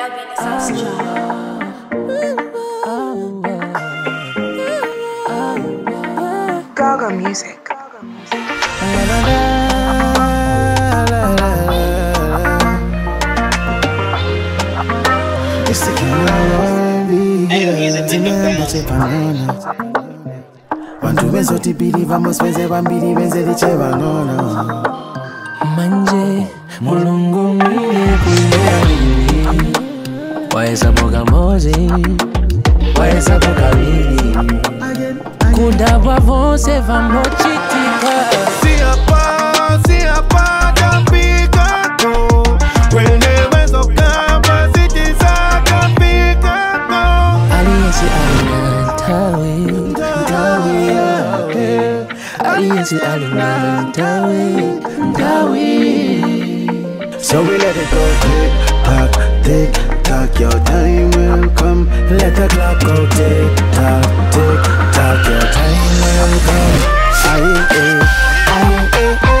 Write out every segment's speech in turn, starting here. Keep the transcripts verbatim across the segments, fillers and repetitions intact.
Gaga music. It's the king of R and B. Vantu vezoti piri vamos venze vambiri venze dichevanona manje mulungu mwenye kuimeamini wahesabu kamozi wahesabu kawili kudabwa vose vamochitika siapa siapa tapika ko kwenyewezo kama sitiza tapika ko aliyesi alinantawi Aliyesi alinantawi ntawi. So we let it go tick tock, tick tock. Your time will come. Let the clock go tick tock, tick tock. Your time will come. Aye, aye, aye, aye, aye.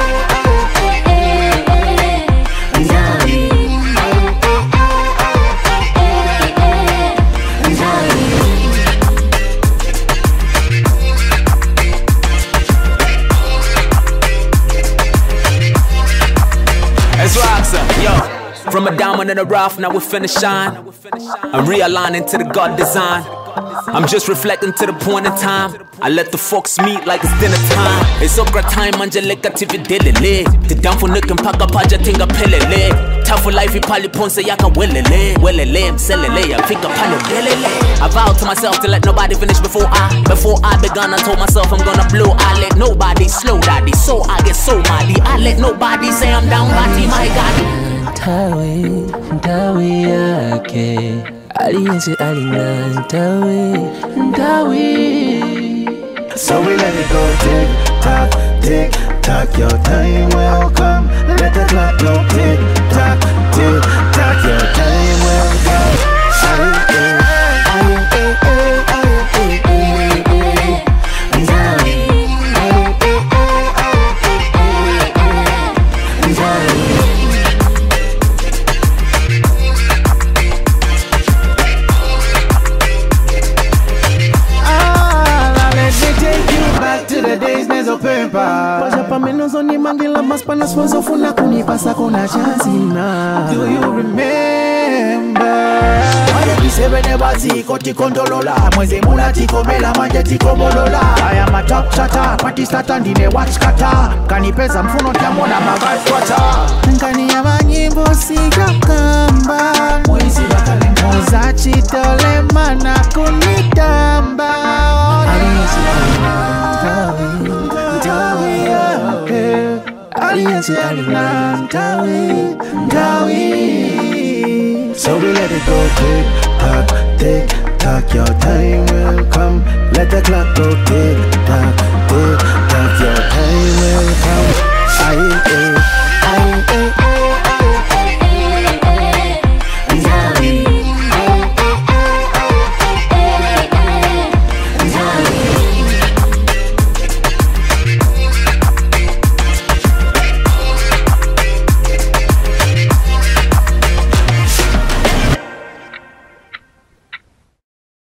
From a diamond in the rough, now we finna shine. I'm realigning to the God design. I'm just reflecting to the point in time. I let the folks meet like it's dinner time. It's okra time, Angelica T V delele. The down for nick and pack up, I just think I pelele. Tough for life, you probably ponce, yaka willele. Willele, I'm sellele, I pick up on the belele. I vowed to myself to let nobody finish before I. Before I begun, I told myself I'm gonna blow. I let nobody slow daddy, so I get so mighty. I let nobody say I'm down, body, my God. Ntawi, ntawi yake aliyesi alinantawi ntawi. So we let it go tick tock, tick tock. Your time will come. Let the clock go tick tock, tick tock. Your time will come. Aye, aye, aye, aye, aye, aye, aye, aye. Paja pa menos oni mangila mas panas wazo funa kuni pasa kona chazina. Do you remember? Aya bisebe ne bazi koti kondolola mweze mula tiko mela manje tiko bolola. Aya matop chata party starter ndine watch kata kanipeza mfuno tamona magai kwata. Nkani ya manyimbo sikakamba mwezi bakalenga mozachi tole mana kunitamba. Aliyesi alinantawi Aliyesi alinantawi ntawi. So we let it go tick tock, tick tock. Your time will come. Let the clock go tick tock, tick tock. Your